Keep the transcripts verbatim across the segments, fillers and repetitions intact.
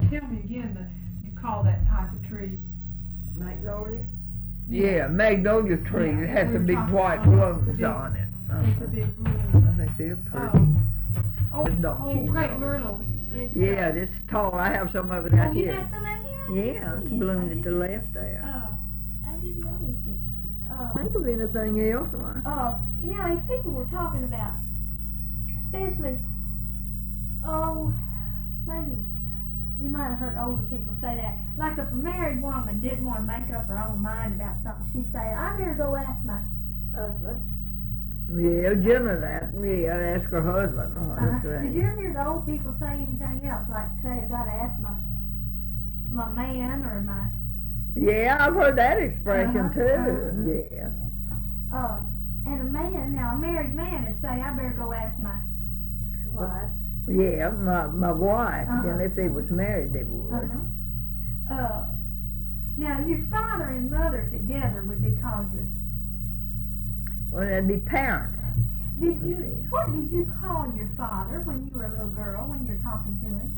tell me again that you call that type of tree. Magnolia? Yeah, magnolia tree. Yeah, It has we some were big talking white about blooms the big- on it. It's Uh-huh. a big bloom. I think they're pretty. Um, oh, Don't oh, you crepe know? myrtle. It's, uh, Yeah, it's tall. I have some of it Oh, out you here. got some out here? Yeah, it's I bloomed at the didn't- left there. Uh, I didn't notice it. Uh, Think of anything else, Mark? uh, you know, if people were talking about, especially, oh, maybe you might have heard older people say that. Like if a married woman didn't want to make up her own mind about something, she'd say, I better go ask my Husband? Yeah, generally that. Yeah, ask her husband. Oh, Uh, that's right. did you ever hear the old people say anything else, like say I gotta ask my my man or my Yeah, I've heard that expression Uh-huh, too. uh-huh. Yeah. uh and a man now a married man would say I better go ask my Wife? Yeah, my my wife. Uh-huh. And if they was married, they would. uh-huh. uh now your father and mother together would be called your Well, that'd be parents. did you see. what did you call your father when you were a little girl when you were talking to him?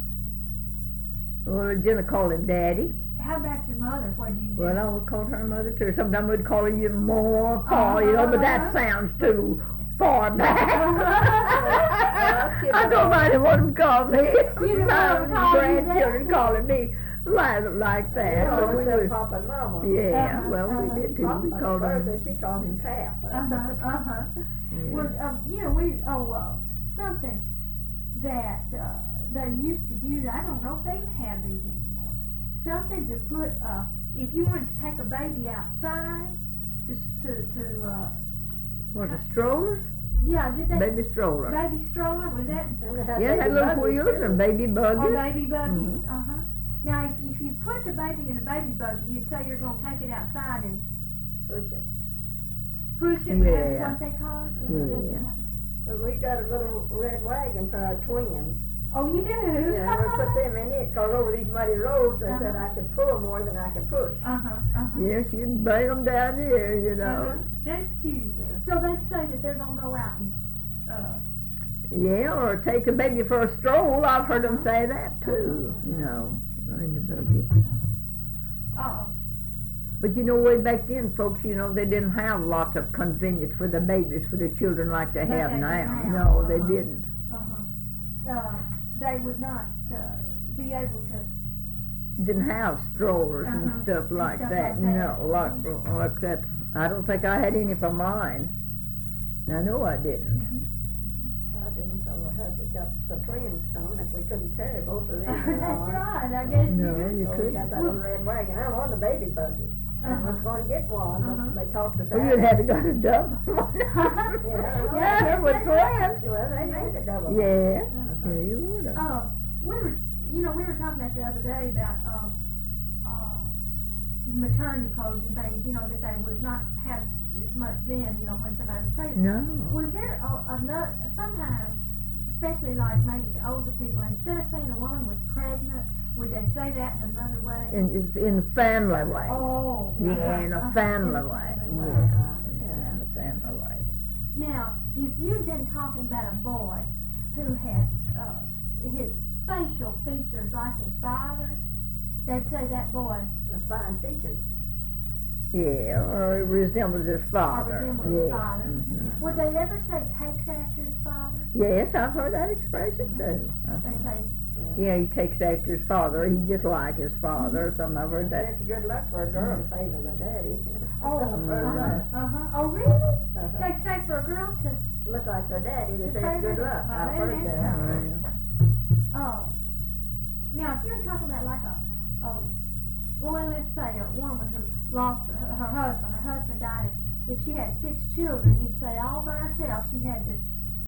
Well, Jenna called him Daddy. How about your mother? What did you Well, I would call her mother too. Sometimes we'd call her you more, call you know, but that Uh-huh. sounds too far back. Uh-huh. I don't mind what them call me. You don't My want 'em calling you grandchildren that? calling me like, like that. Yeah, But we we said would- Papa and Mama. yeah, Uh-huh, well, we uh-huh. did too. We Papa, called them. birthday, she called him Pap. uh-huh uh-huh Yeah. Well, um, you know, we, oh, uh, something that, uh, they used to use, I don't know if they have these anymore. Something to put, uh, if you wanted to take a baby outside, to, s- to, to, uh, What, a stroller? yeah, did they? Baby stroller. Baby stroller, was that, And they had Yeah, baby had little buggies, wheels too. and baby or buggies. baby buggies? Mhm. Uh-huh. Now, if, if you put the baby in a baby buggy, you'd say you're gonna take it outside and Push it. push it, that's Yeah. what they call it? Yeah. But we got a little red wagon for our twins. Oh, you do? Yeah, we put them in it, cause over these muddy roads, they said Uh-huh. I could pull more than I could push. Uh-huh, uh-huh. Yes, you'd bring them down here, you know. Uh-huh. That's cute. Yeah. So they'd say that they're gonna go out and, uh, Yeah, or take a baby for a stroll. I've heard them say that too, you know, in the buggy. uh, But you know, way back then, folks, you know, they didn't have lots of convenience for the babies, for the children like they Like have they do now. now, No, they uh-huh. didn't. uh-huh. Uh, they would not, uh, be able to, Didn't have strollers Uh-huh, and stuff and like stuff that. like that. No, like like that. I don't think I had any for mine. I know I didn't. I didn't tell her had to got the twins coming if we couldn't carry both of them. that's in our right, arms. I guess you No, could. you So we couldn't. got that little red wagon. I want a baby buggy. I was Uh-huh. going to get one, Uh-huh. but they talked us Well, out. you'd have to go to double. Yeah, yeah, they were twins. Well, they made it double. Yeah, Uh-huh. yeah, you would have. Uh, we were, you know, we were talking about the other day about, um, uh, maternity clothes and things, you know, that they would not have as much then, you know, when somebody was pregnant. No. Was there a, another, sometimes, especially like maybe the older people, instead of saying a woman was pregnant, would they say that in another way? In in the family way. Oh. Yeah, in a uh-huh, family in a way. family Yeah. way. Yeah, in a family way. Now, if you'd been talking about a boy who had uh, his facial features like his father, they'd say that boy It's fine featured. Yeah, or it resembles his father. resembled yeah. his father. Mhm. Would they ever say takes after his father? Yes, I've heard that expression too. Uh-huh. They'd say, Yeah, he takes after his father. He just like his father. Some I've heard that. It's good luck for a girl to favor the daddy. oh, I've heard that. uh-huh, uh-huh. Oh, really? Uh-huh. They say for a girl to, Look like their daddy, they To say it's favor good the- luck. well, I've heard isn't that that. something? Uh, oh. Now, if you're talking about like a, a, well, let's say a woman who lost her, her husband, her husband died, and if she had six children, you'd say all by herself she had to